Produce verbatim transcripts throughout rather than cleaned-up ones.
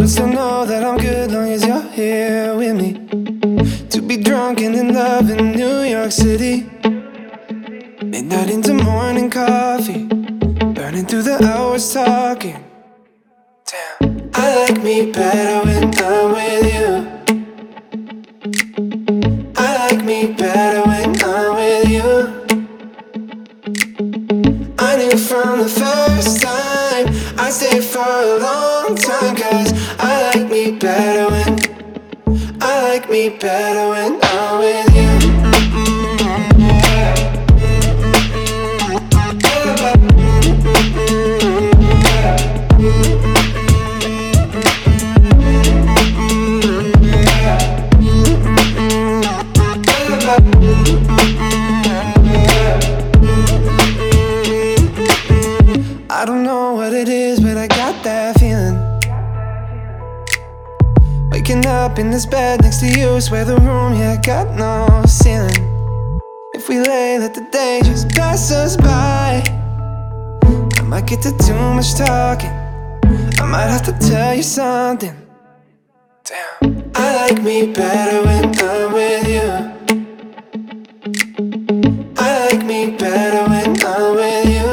but still know that I'm good long as you're here with me. To be drunk and in love in New York City, midnight into morning coffee, burning through the hours talking. Damn, I like me better when I'm with you. I like me better when I'm with you. I knew from the first time I'd stay for a long time, 'cause I like me better when I like me better when I'm with you. I don't know what it is, but I got that feeling. Waking up in this bed next to you, swear the room, yeah, got no ceiling. If we lay, let the day just pass us by. I might get to too much talking, I might have to tell you something. Damn, I like me better when I'm with you. I like me better when I'm with you.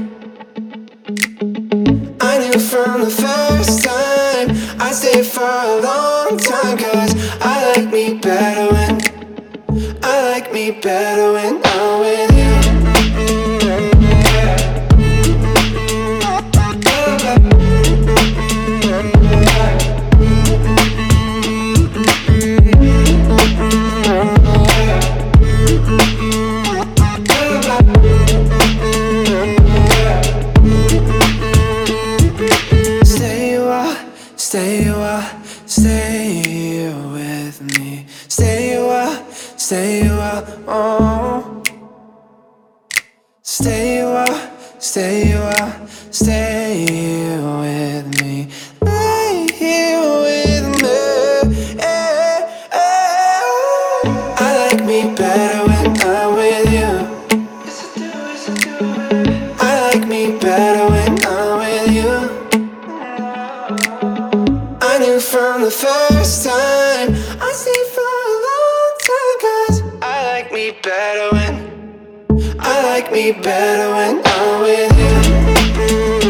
I knew from the first time I'd stay for a long time, 'cause I like me better when I like me better when I'm with you. Stay a while, stay a while, stay here with me. Stay a while, stay a while, oh. Stay a while, stay a while, stay here with me. Stay here with me. Eh, eh. I like me better when I'm with you. I like me better when I'm with you. I knew from the first time I stayed for a long time, 'cause I like me better when I like me better when I'm with you.